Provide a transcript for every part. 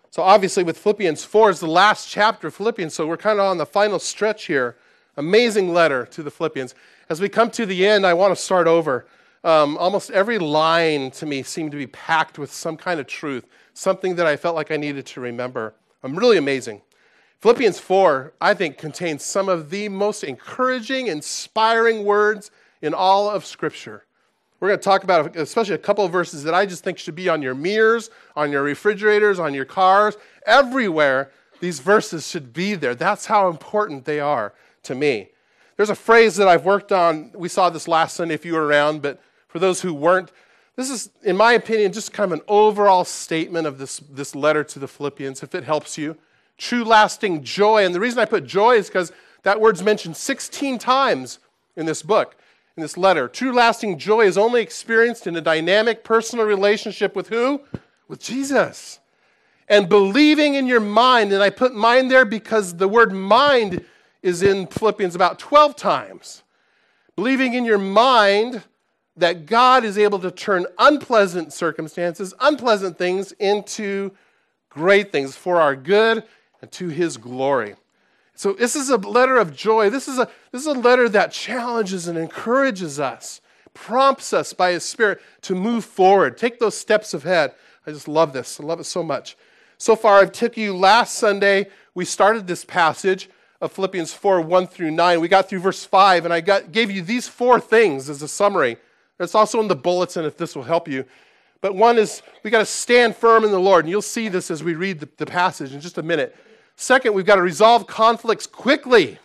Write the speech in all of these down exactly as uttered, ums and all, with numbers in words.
So obviously with Philippians four is the last chapter of Philippians, so we're kind of on the final stretch here. Amazing letter to the Philippians. As we come to the end, I want to start over. Um, almost every line to me seemed to be packed with some kind of truth, something that I felt like I needed to remember. Um, really amazing. Philippians four, I think, contains some of the most encouraging, inspiring words in all of Scripture. We're going to talk about especially a couple of verses that I just think should be on your mirrors, on your refrigerators, on your cars, everywhere. These verses should be there. That's how important they are to me. There's a phrase that I've worked on. We saw this last Sunday if you were around, but for those who weren't, this is, in my opinion, just kind of an overall statement of this, this letter to the Philippians, if it helps you. True lasting joy. And the reason I put joy is because that word's mentioned sixteen times in this book, in this letter. True lasting joy is only experienced in a dynamic personal relationship with who? With Jesus. And believing in your mind, and I put mind there because the word mind is in Philippians about twelve times. Believing in your mind that God is able to turn unpleasant circumstances, unpleasant things into great things for our good and to His glory. So this is a letter of joy. This is a, this is a letter that challenges and encourages us, prompts us by His Spirit to move forward, take those steps ahead. I just love this. I love it so much. So far, I took you last Sunday, we started this passage of Philippians four, one through nine. We got through verse five, and I got, gave you these four things as a summary. It's also in the bulletin if this will help you. But one is, we got to stand firm in the Lord, and you'll see this as we read the, the passage in just a minute. Second, we've got to resolve conflicts quickly.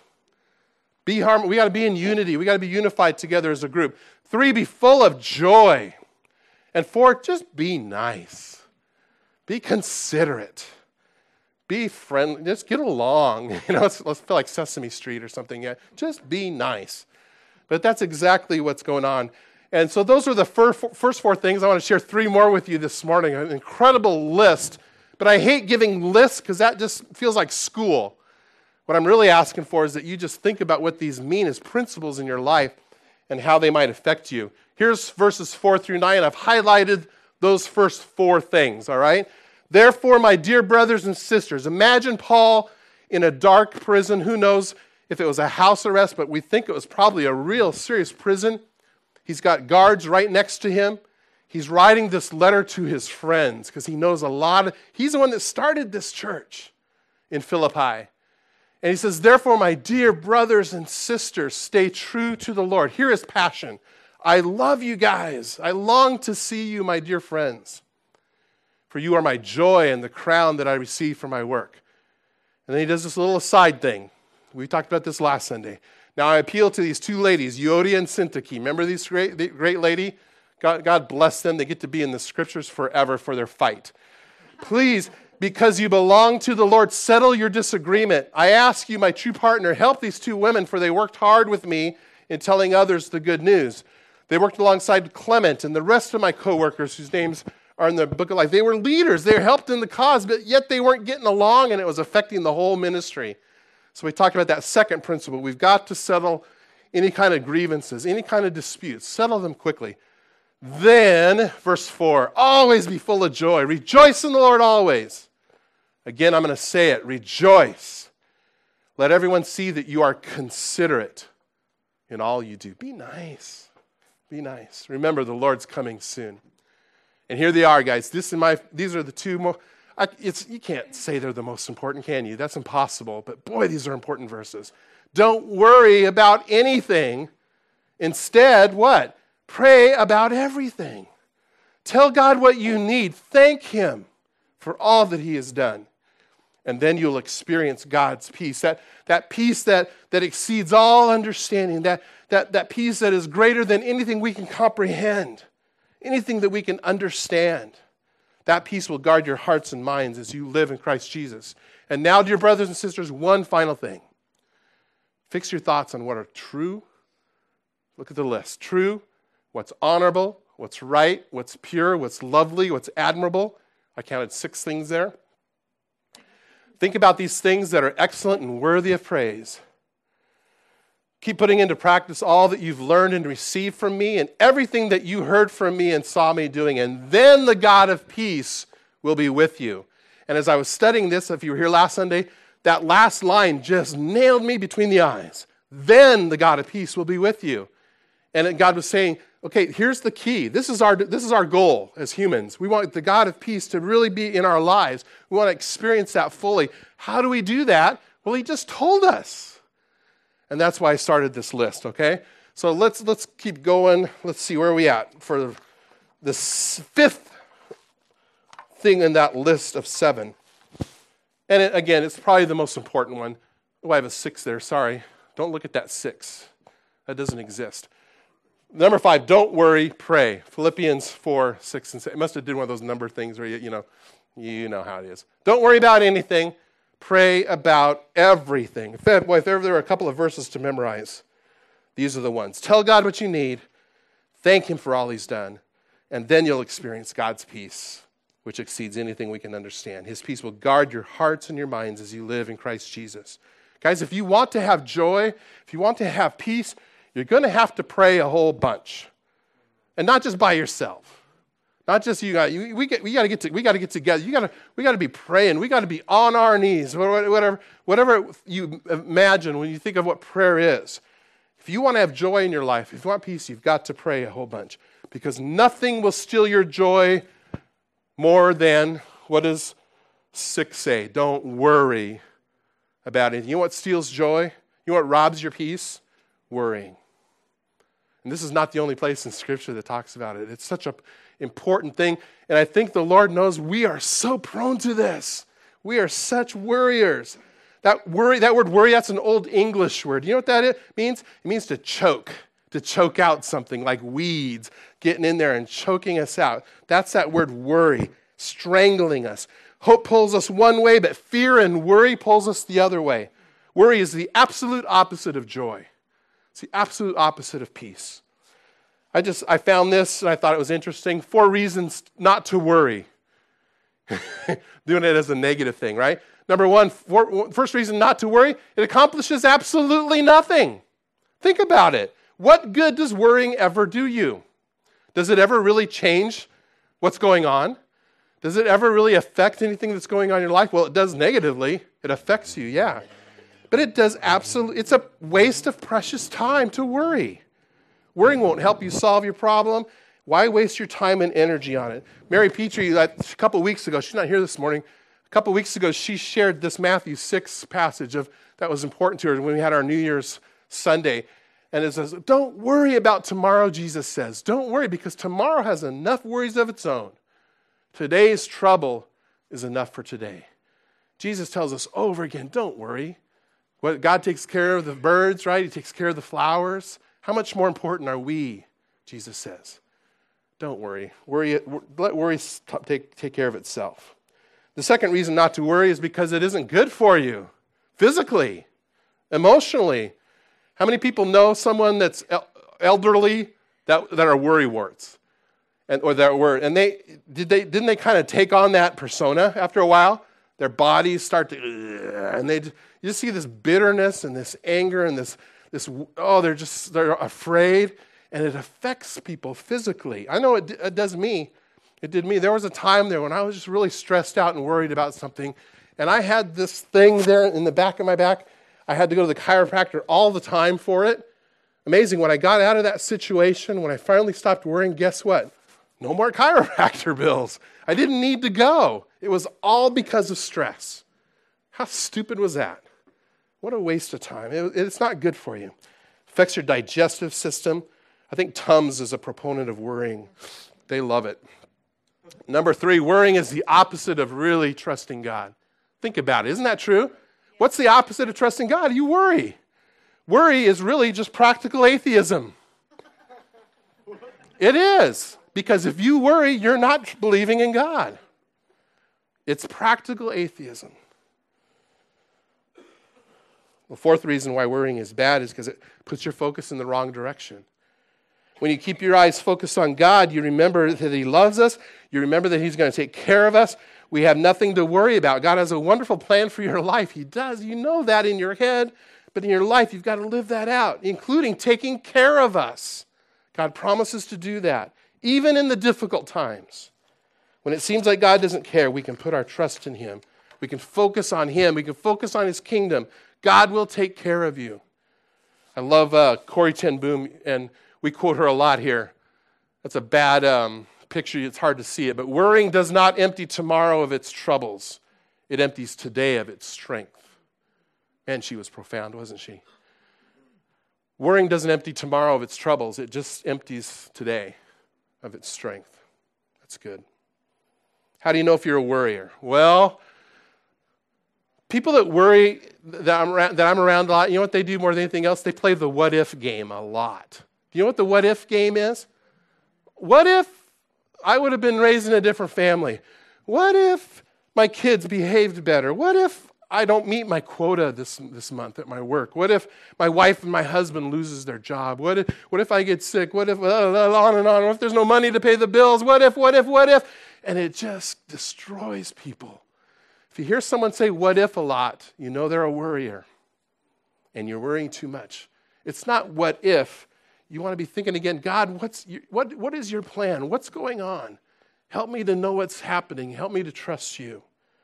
Be harm- we got to be in unity. We got to be unified together as a group. Three, be full of joy. And four, just be nice. Be considerate. Be friendly. Just get along. You know, let's, let's feel like Sesame Street or something. Yeah, just be nice. But that's exactly what's going on. And so those are the first, first four things. I want to share three more with you this morning. An incredible list. But I hate giving lists because that just feels like school. What I'm really asking for is that you just think about what these mean as principles in your life and how they might affect you. Here's verses four through nine. I've highlighted those first four things, all right? Therefore, my dear brothers and sisters, imagine Paul in a dark prison. Who knows if it was a house arrest, but we think it was probably a real serious prison. He's got guards right next to him. He's writing this letter to his friends because he knows a lot of, he's the one that started this church in Philippi. And he says, therefore, my dear brothers and sisters, stay true to the Lord. Here is passion. I love you guys. I long to see you, my dear friends. For you are my joy and the crown that I receive for my work. And then he does this little aside thing. We talked about this last Sunday. Now I appeal to these two ladies, Euodia and Syntyche. Remember these great, great lady? God, God bless them. They get to be in the Scriptures forever for their fight. Please, because you belong to the Lord, settle your disagreement. I ask you, my true partner, help these two women, for they worked hard with me in telling others the good news. They worked alongside Clement and the rest of my co-workers whose names are in the book of life. They were leaders. They helped in the cause, but yet they weren't getting along, and it was affecting the whole ministry. So we talked about that second principle. We've got to settle any kind of grievances, any kind of disputes. Settle them quickly. Then, verse four, always be full of joy. Rejoice in the Lord always. Again, I'm going to say it. Rejoice. Let everyone see that you are considerate in all you do. Be nice. Be nice. Remember, the Lord's coming soon. And here they are, guys. This in my. These are the two most. It's you can't say they're the most important, can you? That's impossible. But boy, these are important verses. Don't worry about anything. Instead, what? Pray about everything. Tell God what you need. Thank Him for all that He has done. And then you'll experience God's peace. That, that peace that, that exceeds all understanding. That, that, that peace that is greater than anything we can comprehend. Anything that we can understand. That peace will guard your hearts and minds as you live in Christ Jesus. And now, dear brothers and sisters, one final thing. Fix your thoughts on what are true. Look at the list. True, what's honorable, what's right, what's pure, what's lovely, what's admirable. I counted six things there. Think about these things that are excellent and worthy of praise. Keep putting into practice all that you've learned and received from me and everything that you heard from me and saw me doing. And then the God of peace will be with you. And as I was studying this, if you were here last Sunday, that last line just nailed me between the eyes. Then the God of peace will be with you. And God was saying, okay, here's the key. This is our this is our goal as humans. We want the God of peace to really be in our lives. We want to experience that fully. How do we do that? Well, he just told us. And that's why I started this list, okay? So let's let's keep going. Let's see, where are we at for the fifth thing in that list of seven. And it, again, it's probably the most important one. Oh, I have a six there, sorry. Don't look at that six. That doesn't exist. Number five, don't worry, pray. Philippians four, six, and seven. It must have did one of those number things where, you, you know, you know how it is. Don't worry about anything. Pray about everything. If, boy, if ever there were a couple of verses to memorize, these are the ones. Tell God what you need. Thank him for all he's done. And then you'll experience God's peace, which exceeds anything we can understand. His peace will guard your hearts and your minds as you live in Christ Jesus. Guys, if you want to have joy, if you want to have peace, you're going to have to pray a whole bunch. And not just by yourself. Not just you got you, we get we got to get to we got to get together. You got to we got to be praying. We got to be on our knees. Whatever whatever you imagine when you think of what prayer is. If you want to have joy in your life, if you want peace, you've got to pray a whole bunch, because nothing will steal your joy more than, what does six say? Don't worry about anything. You know what steals joy? You know what robs your peace? Worrying. And this is not the only place in Scripture that talks about it. It's such an important thing. And I think the Lord knows we are so prone to this. We are such worriers. That worry, that word worry, that's an old English word. You know what that is, means? It means to choke, to choke out something like weeds, getting in there and choking us out. That's that word worry, strangling us. Hope pulls us one way, but fear and worry pulls us the other way. Worry is the absolute opposite of joy. It's the absolute opposite of peace. I just, I found this and I thought it was interesting. Four reasons not to worry. Doing it as a negative thing, right? Number one, for, first reason not to worry, it accomplishes absolutely nothing. Think about it. What good does worrying ever do you? Does it ever really change what's going on? Does it ever really affect anything that's going on in your life? Well, it does negatively. It affects you, yeah. But it does absolutely, it's a waste of precious time to worry. Worrying won't help you solve your problem. Why waste your time and energy on it? Mary Petrie, a couple of weeks ago, she's not here this morning, a couple of weeks ago, she shared this Matthew six passage of that was important to her when we had our New Year's Sunday. And it says, don't worry about tomorrow, Jesus says. Don't worry, because tomorrow has enough worries of its own. Today's trouble is enough for today. Jesus tells us over again, don't worry. What, God takes care of the birds, right? He takes care of the flowers. How much more important are we, Jesus says? Don't worry. Worry. Let worry take, take care of itself. The second reason not to worry is because it isn't good for you, physically, emotionally. How many people know someone that's elderly that, that are worrywarts? And, or that were, and they, did they, didn't they kind of take on that persona after a while? Their bodies start to, and they, you just see this bitterness and this anger and this, this, oh, they're just, they're afraid, and it affects people physically. I know it, it does me. It did me. There was a time there when I was just really stressed out and worried about something, and I had this thing there in the back of my back. I had to go to the chiropractor all the time for it. Amazing. When I got out of that situation, when I finally stopped worrying, guess what? No more chiropractor bills. I didn't need to go. It was all because of stress. How stupid was that? What a waste of time. It, it's not good for you. It affects your digestive system. I think Tums is a proponent of worrying. They love it. Number three, worrying is the opposite of really trusting God. Think about it. Isn't that true? What's the opposite of trusting God? You worry. Worry is really just practical atheism. It is. Because if you worry, you're not believing in God. It's practical atheism. The fourth reason why worrying is bad is because it puts your focus in the wrong direction. When you keep your eyes focused on God, you remember that He loves us. You remember that He's going to take care of us. We have nothing to worry about. God has a wonderful plan for your life. He does. You know that in your head. But in your life, you've got to live that out, including taking care of us. God promises to do that, even in the difficult times. When it seems like God doesn't care, we can put our trust in him. We can focus on him. We can focus on his kingdom. God will take care of you. I love uh, Corrie ten Boom, and we quote her a lot here. That's a bad um, picture. It's hard to see it. But worrying does not empty tomorrow of its troubles. It empties today of its strength. Man, she was profound, wasn't she? Worrying doesn't empty tomorrow of its troubles. It just empties today of its strength. That's good. How do you know if you're a worrier? Well, people that worry that I'm, around, that I'm around a lot, you know what they do more than anything else? They play the what-if game a lot. Do you know what the what-if game is? What if I would have been raised in a different family? What if my kids behaved better? What if I don't meet my quota this, this month at my work? What if my wife and my husband loses their job? What if, what if I get sick? What if, uh, on and on. What if there's no money to pay the bills? What if, what if, what if? And it just destroys people. If you hear someone say what if a lot, you know they're a worrier. And you're worrying too much. It's not what if. You want to be thinking again, God, what's your, what, what is your plan? What's going on? Help me to know what's happening. Help me to trust you.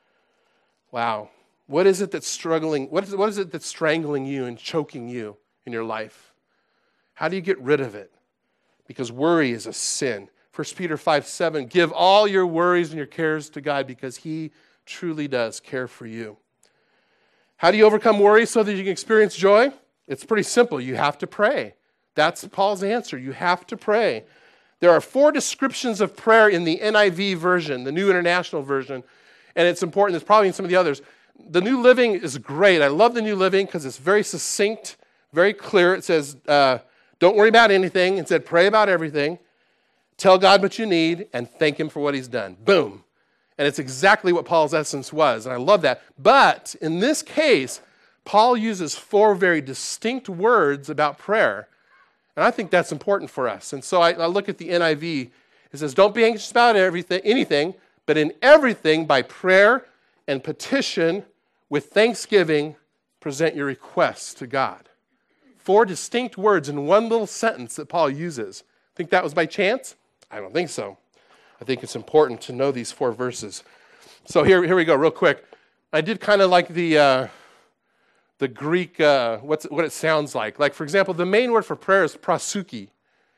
Wow. What is it that's struggling? What is, what is it that's strangling you and choking you in your life? How do you get rid of it? Because worry is a sin. First Peter five seven, give all your worries and your cares to God because he truly does care for you. How do you overcome worry so that you can experience joy? It's pretty simple. You have to pray. That's Paul's answer. You have to pray. There are four descriptions of prayer in the N I V version, the New International Version, and it's important. There's probably in some of the others. The New Living is great. I love the New Living because it's very succinct, very clear. It says, uh, don't worry about anything. It said, pray about everything. Tell God what you need and thank him for what he's done. Boom. And it's exactly what Paul's essence was, and I love that. But in this case, Paul uses four very distinct words about prayer, and I think that's important for us. And so I, I look at the N I V. It says, don't be anxious about everything, anything, but in everything by prayer and petition with thanksgiving, present your requests to God. Four distinct words in one little sentence that Paul uses. Think that was by chance? I don't think so. I think it's important to know these four verses. So here, here we go, real quick. I did kind of like the uh, the Greek, uh, what's, what it sounds like. Like, for example, the main word for prayer is proseuche.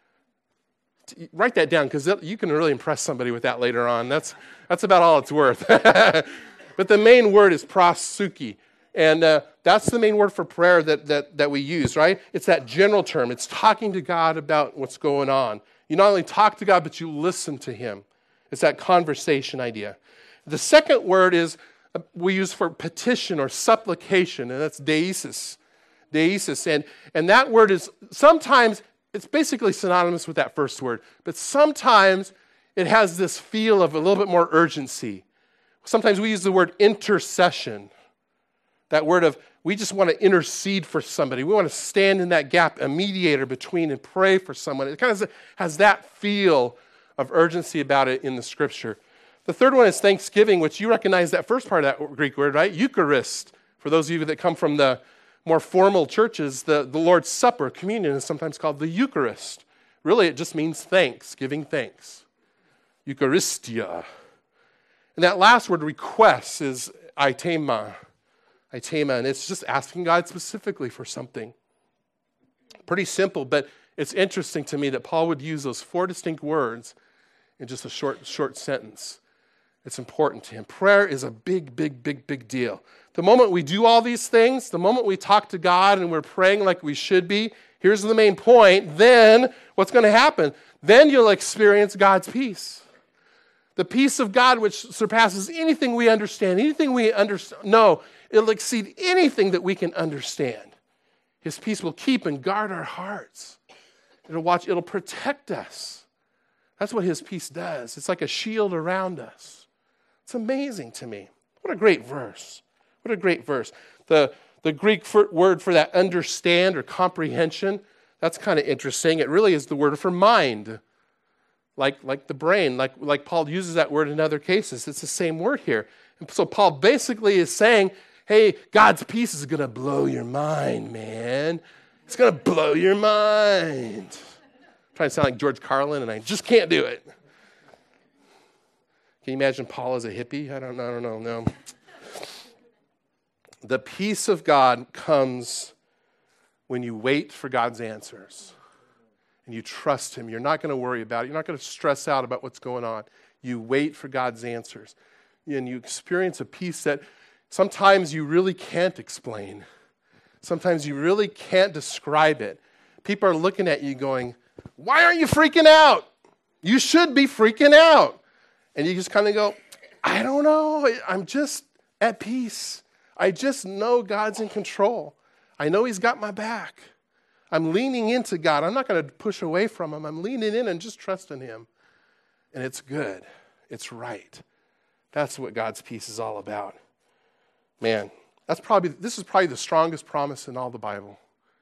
Write that down, because you can really impress somebody with that later on. That's that's about all it's worth. But the main word is proseuche. And uh, that's the main word for prayer that, that, that we use, right? It's that general term. It's talking to God about what's going on. You not only talk to God, but you listen to him. It's that conversation idea. The second word is uh, we use for petition or supplication, and that's deesis. Deesis. And, and that word is sometimes, it's basically synonymous with that first word, but sometimes it has this feel of a little bit more urgency. Sometimes we use the word intercession. That word of, we just want to intercede for somebody. We want to stand in that gap, a mediator between, and pray for someone. It kind of has that feel of urgency about it in the scripture. The third one is thanksgiving, which you recognize that first part of that Greek word, right? Eucharist. For those of you that come from the more formal churches, the, the Lord's Supper, communion, is sometimes called the Eucharist. Really, it just means thanks, giving thanks. Eucharistia. And that last word, request, is aitema. Aitema, and it's just asking God specifically for something. Pretty simple, but it's interesting to me that Paul would use those four distinct words in just a short, short sentence. It's important to him. Prayer is a big, big, big, big deal. The moment we do all these things, the moment we talk to God and we're praying like we should be, here's the main point, then what's going to happen? Then you'll experience God's peace. The peace of God which surpasses anything we understand, anything we understand. No, it'll exceed anything that we can understand. His peace will keep and guard our hearts. It'll watch, it'll protect us. That's what his peace does. It's like a shield around us. It's amazing to me. What a great verse. What a great verse. The, the Greek for, word for that understand or comprehension, that's kind of interesting. It really is the word for mind. Like, like the brain, like, like Paul uses that word in other cases. It's the same word here. And so Paul basically is saying, hey, God's peace is going to blow your mind, man. It's going to blow your mind. I'm trying to sound like George Carlin, and I just can't do it. Can you imagine Paul as a hippie? I don't, I don't know, no. The peace of God comes when you wait for God's answers and you trust him. You're not going to worry about it. You're not going to stress out about what's going on. You wait for God's answers. And you experience a peace that sometimes you really can't explain. Sometimes you really can't describe it. People are looking at you going, why aren't you freaking out? You should be freaking out. And you just kind of go, I don't know. I'm just at peace. I just know God's in control. I know he's got my back. I'm leaning into God. I'm not going to push away from him. I'm leaning in and just trusting him. And it's good. It's right. That's what God's peace is all about. Man, that's probably this is probably the strongest promise in all the Bible.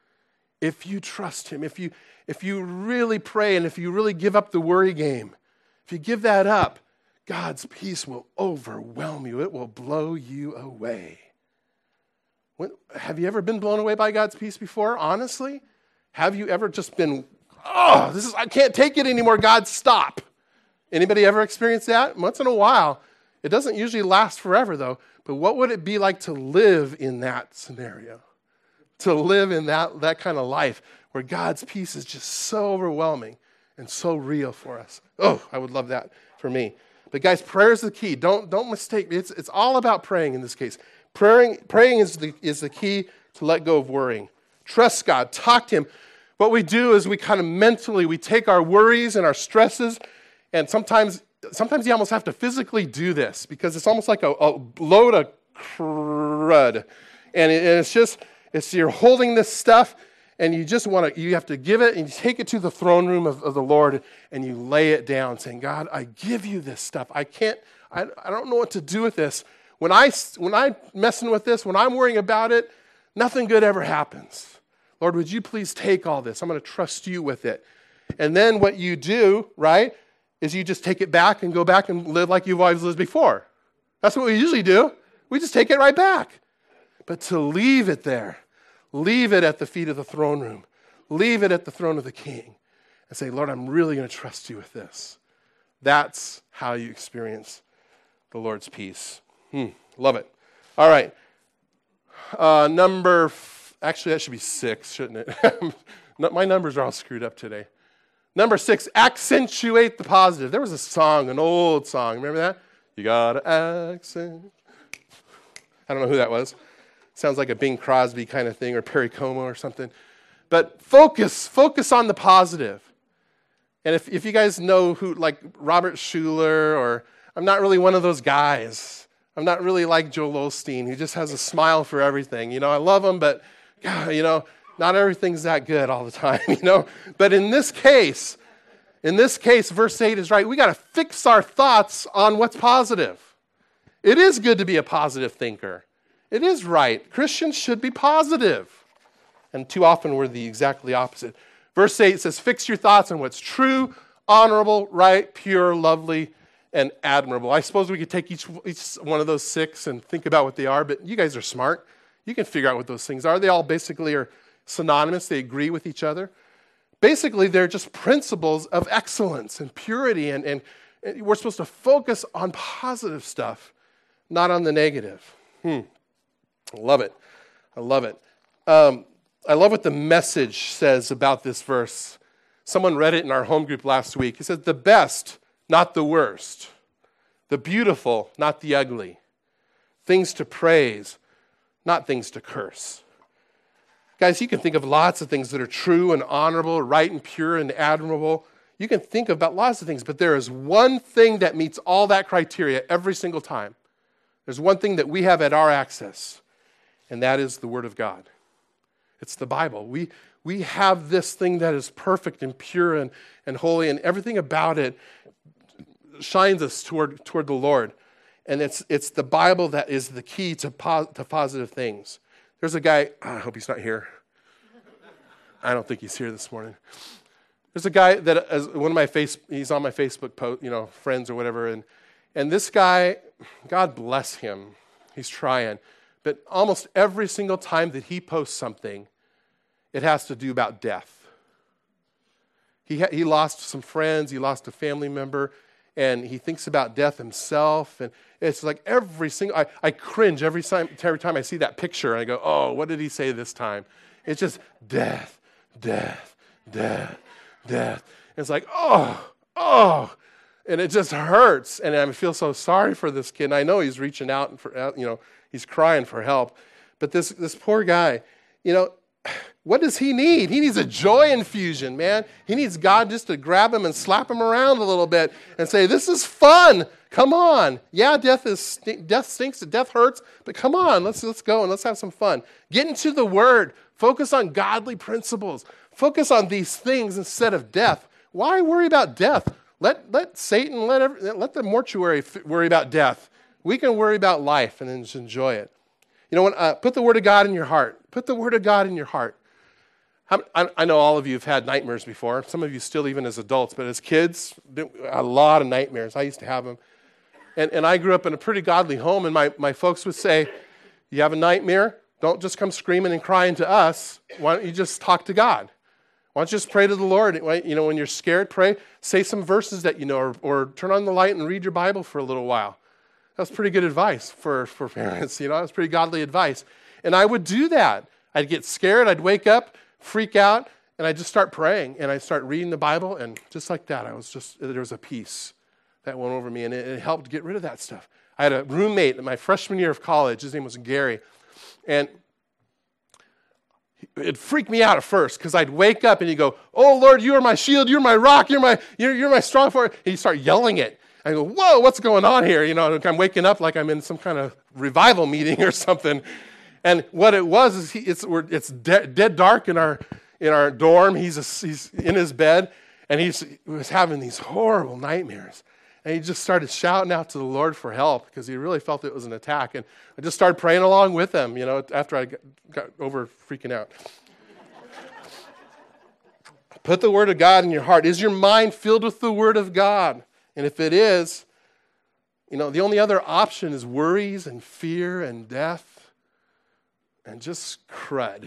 If you trust him, if you if you really pray and if you really give up the worry game, if you give that up, God's peace will overwhelm you. It will blow you away. When, have you ever been blown away by God's peace before? Honestly? Have you ever just been, oh, this is I can't take it anymore, God, stop. Anybody ever experienced that? Once in a while. It doesn't usually last forever, though. But what would it be like to live in that scenario? To live in that, that kind of life where God's peace is just so overwhelming and so real for us. Oh, I would love that for me. But guys, prayer is the key. Don't, don't mistake me. It's, it's all about praying in this case. Praying, praying is the, is the key to let go of worrying. Trust God. Talk to him. What we do is we kind of mentally, we take our worries and our stresses, and sometimes sometimes you almost have to physically do this because it's almost like a, a load of crud. And, it, and it's just, it's you're holding this stuff, and you just want to, you have to give it, and you take it to the throne room of, of the Lord, and you lay it down, saying, God, I give you this stuff. I can't, I, I don't know what to do with this. When, I, when I'm messing with this, when I'm worrying about it, nothing good ever happens. Lord, would you please take all this? I'm going to trust you with it. And then what you do, right, is you just take it back and go back and live like you've always lived before. That's what we usually do. We just take it right back. But to leave it there, leave it at the feet of the throne room, leave it at the throne of the King, and say, Lord, I'm really going to trust you with this. That's how you experience the Lord's peace. Hmm, love it. All right. Uh, number, f- actually, that should be six, shouldn't it? My numbers are all screwed up today. Number six, accentuate the positive. There was a song, an old song. Remember that? You gotta accent. I don't know who that was. Sounds like a Bing Crosby kind of thing, or Perry Como or something. But focus, focus on the positive. And if, if you guys know who, like Robert Schuller, or I'm not really one of those guys. I'm not really like Joel Osteen, who just has a smile for everything. You know, I love him, but, God, you know, not everything's that good all the time, you know. But in this case, in this case, verse eight is right. We got to fix our thoughts on what's positive. It is good to be a positive thinker. It is right. Christians should be positive. And too often we're the exactly opposite. Verse eight says, fix your thoughts on what's true, honorable, right, pure, lovely, and admirable. I suppose we could take each, each one of those six and think about what they are, but you guys are smart. You can figure out what those things are. They all basically are synonymous. They agree with each other. Basically, they're just principles of excellence and purity, and, and, and we're supposed to focus on positive stuff, not on the negative. Hmm. I love it. I love it. Um, I love what the Message says about this verse. Someone read it in our home group last week. He said, the best, not the worst. The beautiful, not the ugly. Things to praise, not things to curse. Guys, you can think of lots of things that are true and honorable, right and pure and admirable. You can think about lots of things, but there is one thing that meets all that criteria every single time. There's one thing that we have at our access, and that is the Word of God. It's the Bible. We, we have this thing that is perfect and pure and, and holy, and everything about it shines us toward, toward the Lord. And it's, it's the Bible that is the key to, po- to positive things. There's a guy, oh, I hope he's not here. I don't think he's here this morning. There's a guy that, as one of my face, he's on my Facebook post, you know, friends or whatever, and and this guy, God bless him, he's trying, but almost every single time that he posts something, it has to do about death. He ha- he lost some friends, he lost a family member, and he thinks about death himself. And it's like every single, I, I cringe every time, every time I see that picture. And I go, oh, what did he say this time? It's just death, death, death, death. And it's like, oh, oh. And it just hurts. And I feel so sorry for this kid. And I know he's reaching out and for, you know, he's crying for help. But this, this poor guy, you know, what does he need? He needs a joy infusion, man. He needs God just to grab him and slap him around a little bit and say, this is fun. Come on. Yeah, death is death stinks, death hurts, but come on, let's let's go and let's have some fun. Get into the Word. Focus on godly principles. Focus on these things instead of death. Why worry about death? Let let Satan, let every, let the mortuary f- worry about death. We can worry about life and then just enjoy it. You know, when, uh, put the Word of God in your heart. Put the Word of God in your heart. I, I know all of you have had nightmares before. Some of you still even as adults, but as kids, a lot of nightmares. I used to have them. And, and I grew up in a pretty godly home, and my, my folks would say, you have a nightmare? Don't just come screaming and crying to us. Why don't you just talk to God? Why don't you just pray to the Lord? You know, when you're scared, pray. Say some verses that you know, or, or turn on the light and read your Bible for a little while. That's pretty good advice for, for parents. You know, that's pretty godly advice. And I would do that. I'd get scared. I'd wake up, freak out, and I'd just start praying. And I'd start reading the Bible, and just like that, I was just, there was a peace that went over me, and it, it helped get rid of that stuff. I had a roommate in my freshman year of college. His name was Gary. And it freaked me out at first because I'd wake up and he'd go, oh, Lord, you are my shield. You're my rock. You're my you're, you're my strong fortress. And he'd start yelling it. I go, whoa, what's going on here? You know, I'm waking up like I'm in some kind of revival meeting or something. And what it was is he, it's we're, it's de- dead dark in our in our dorm. He's a, he's in his bed, and he's, he was having these horrible nightmares. And he just started shouting out to the Lord for help because he really felt it was an attack. And I just started praying along with him, you know, after I got, got over freaking out. Put the Word of God in your heart. Is your mind filled with the Word of God? And if it is, you know, the only other option is worries and fear and death and just crud.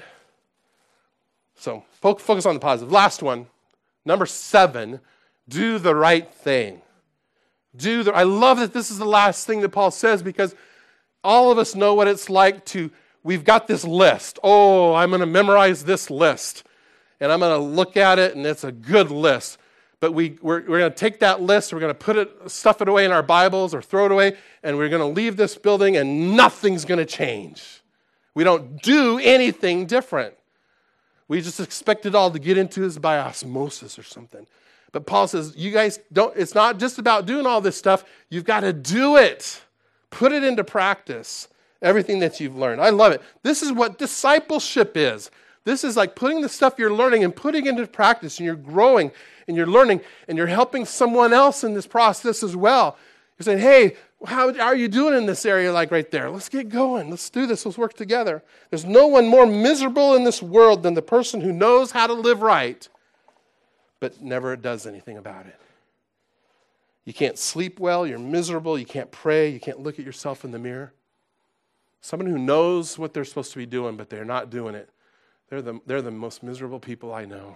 So focus on the positive. Last one, number seven, do the right thing. Do the, I love that this is the last thing that Paul says because all of us know what it's like to, we've got this list. Oh, I'm going to memorize this list. And I'm going to look at it, and it's a good list. But we, we're, we're going to take that list, we're going to put it, stuff it away in our Bibles or throw it away, and we're going to leave this building, and nothing's going to change. We don't do anything different. We just expect it all to get into us by osmosis or something. But Paul says, you guys don't, it's not just about doing all this stuff. You've got to do it. Put it into practice. Everything that you've learned. I love it. This is what discipleship is. This is like putting the stuff you're learning and putting it into practice, and you're growing and you're learning and you're helping someone else in this process as well. You're saying, hey, how are you doing in this area like right there? Let's get going. Let's do this. Let's work together. There's no one more miserable in this world than the person who knows how to live right but never does anything about it. You can't sleep well, you're miserable, you can't pray, you can't look at yourself in the mirror. Someone who knows what they're supposed to be doing, but they're not doing it, they're the, they're the most miserable people I know.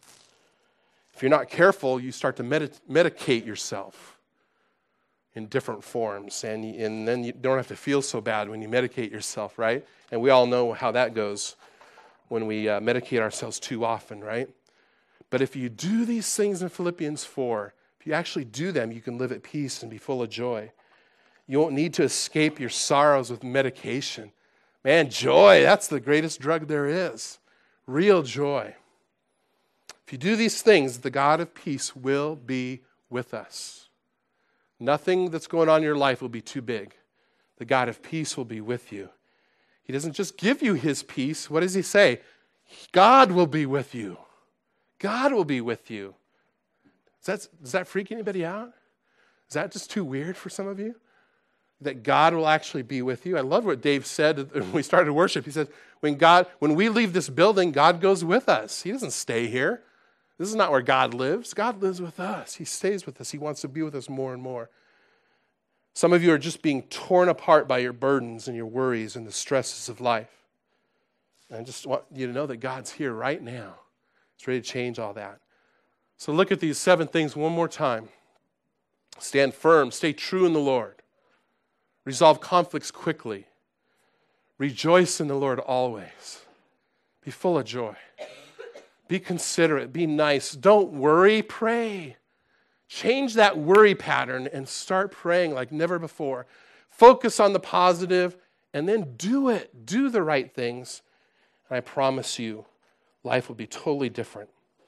If you're not careful, you start to medit- medicate yourself in different forms, and, you, and then you don't have to feel so bad when you medicate yourself, right? And we all know how that goes when we uh, medicate ourselves too often, right? But if you do these things in Philippians four, if you actually do them, you can live at peace and be full of joy. You won't need to escape your sorrows with medication. Man, joy, that's the greatest drug there is. Real joy. If you do these things, the God of peace will be with us. Nothing that's going on in your life will be too big. The God of peace will be with you. He doesn't just give you his peace. What does he say? God will be with you. God will be with you. Does that, does that freak anybody out? Is that just too weird for some of you? That God will actually be with you? I love what Dave said when we started worship. He said, when God, when we leave this building, God goes with us. He doesn't stay here. This is not where God lives. God lives with us. He stays with us. He wants to be with us more and more. Some of you are just being torn apart by your burdens and your worries and the stresses of life. And I just want you to know that God's here right now. He's ready to change all that. So look at these seven things one more time. Stand firm. Stay true in the Lord. Resolve conflicts quickly. Rejoice in the Lord always. Be full of joy. Be considerate. Be nice. Don't worry. Pray. Change that worry pattern and start praying like never before. Focus on the positive and then do it. Do the right things. And I promise you, life will be totally different.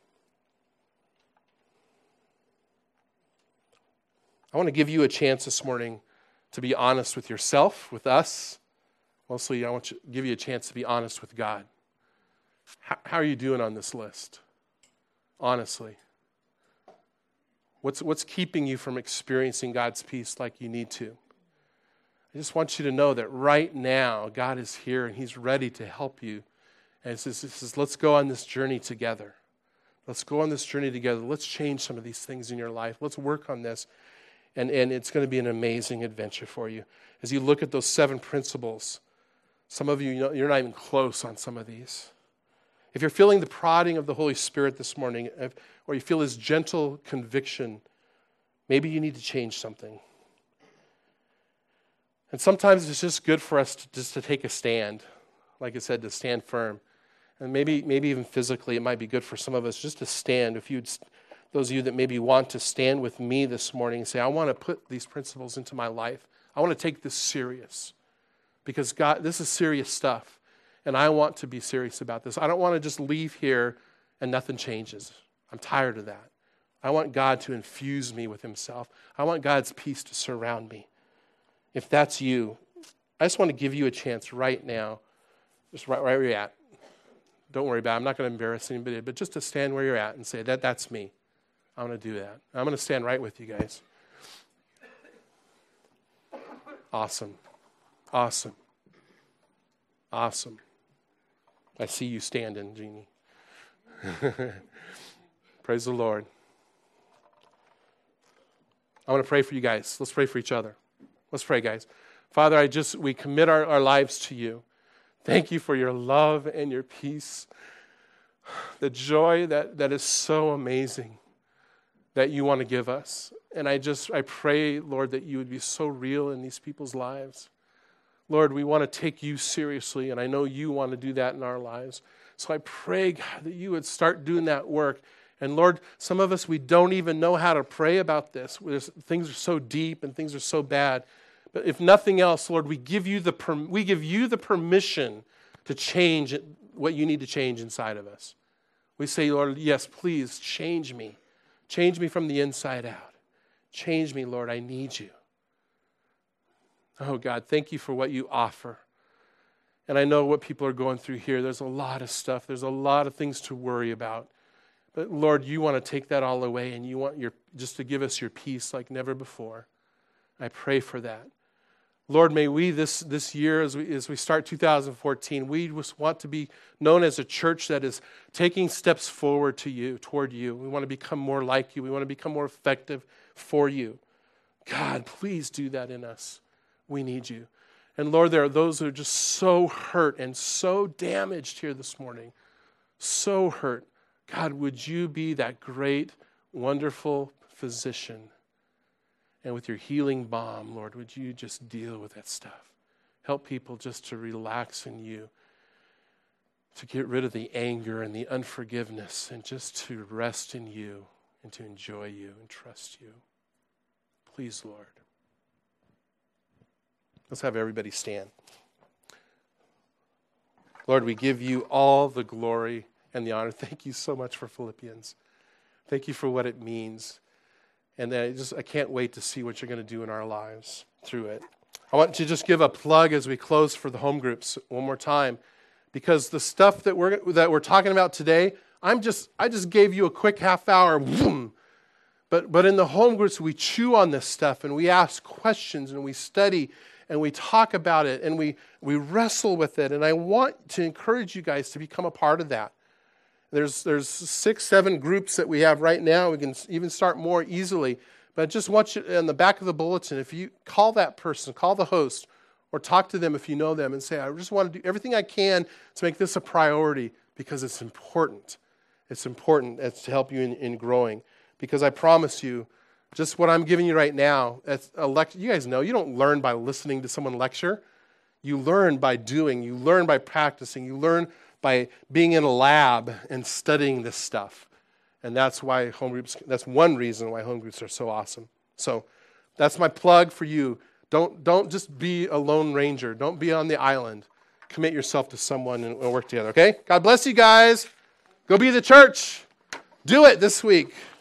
I want to give you a chance this morning to be honest with yourself, with us. Mostly, I want to give you a chance to be honest with God. How, how are you doing on this list? Honestly. What's, what's keeping you from experiencing God's peace like you need to? I just want you to know that right now, God is here and He's ready to help you. And it says, it says, let's go on this journey together. Let's go on this journey together. Let's change some of these things in your life. Let's work on this. And, and it's going to be an amazing adventure for you. As you look at those seven principles, some of you, you know, you're not even close on some of these. If you're feeling the prodding of the Holy Spirit this morning, if, or you feel His gentle conviction, maybe you need to change something. And sometimes it's just good for us to, just to take a stand. Like I said, to stand firm. And maybe maybe even physically, it might be good for some of us just to stand. If you'd, those of you that maybe want to stand with me this morning and say, I want to put these principles into my life. I want to take this serious. Because God, this is serious stuff. And I want to be serious about this. I don't want to just leave here and nothing changes. I'm tired of that. I want God to infuse me with Himself. I want God's peace to surround me. If that's you, I just want to give you a chance right now, just right, right where you're at. Don't worry about it. I'm not going to embarrass anybody, but just to stand where you're at and say, that that's me. I'm going to do that. I'm going to stand right with you guys. Awesome. Awesome. Awesome. I see you standing, Jeannie. Praise the Lord. I want to pray for you guys. Let's pray for each other. Let's pray, guys. Father, I just, we commit our, our lives to you. Thank you for your love and your peace. The joy that, that is so amazing that you want to give us. And I just, I pray, Lord, that you would be so real in these people's lives. Lord, we want to take you seriously, and I know you want to do that in our lives. So I pray, God, that you would start doing that work. And Lord, some of us, we don't even know how to pray about this. There's, things are so deep and things are so bad. But if nothing else, Lord, we give you the per, we give you the permission to change what you need to change inside of us. We say, Lord, yes, please change me. Change me from the inside out. Change me, Lord, I need you. Oh, God, thank you for what you offer. And I know what people are going through here. There's a lot of stuff. There's a lot of things to worry about. But, Lord, you want to take that all away, and you want your just to give us your peace like never before. I pray for that. Lord, may we this, this year, as we, as we start two thousand fourteen, we just want to be known as a church that is taking steps forward to you, toward you. We want to become more like you. We want to become more effective for you. God, please do that in us. We need you. And Lord, there are those who are just so hurt and so damaged here this morning. So hurt. God, would you be that great, wonderful physician? And with your healing balm, Lord, would you just deal with that stuff? Help people just to relax in you, to get rid of the anger and the unforgiveness, and just to rest in you and to enjoy you and trust you. Please, Lord. Let's have everybody stand. Lord, we give you all the glory and the honor. Thank you so much for Philippians. Thank you for what it means. And I just I can't wait to see what you're going to do in our lives through it. I want to just give a plug as we close for the home groups one more time, because the stuff that we're that we're talking about today, I'm just I just gave you a quick half hour. Boom. But but in the home groups, we chew on this stuff and we ask questions and we study and we talk about it and we we wrestle with it. And I want to encourage you guys to become a part of that. There's there's six, seven groups that we have right now. We can even start more easily. But I just want you, in the back of the bulletin, if you call that person, call the host, or talk to them if you know them and say, I just want to do everything I can to make this a priority because it's important. It's important. It's to help you in, in growing. Because I promise you, just what I'm giving you right now. It's a lect- you guys know, you don't learn by listening to someone lecture. You learn by doing. You learn by practicing. You learn by being in a lab and studying this stuff. And that's why home groups, that's one reason why home groups are so awesome. So that's my plug for you. Don't, don't just be a lone ranger. Don't be on the island. Commit yourself to someone and we'll work together, okay? God bless you guys. Go be the church. Do it this week.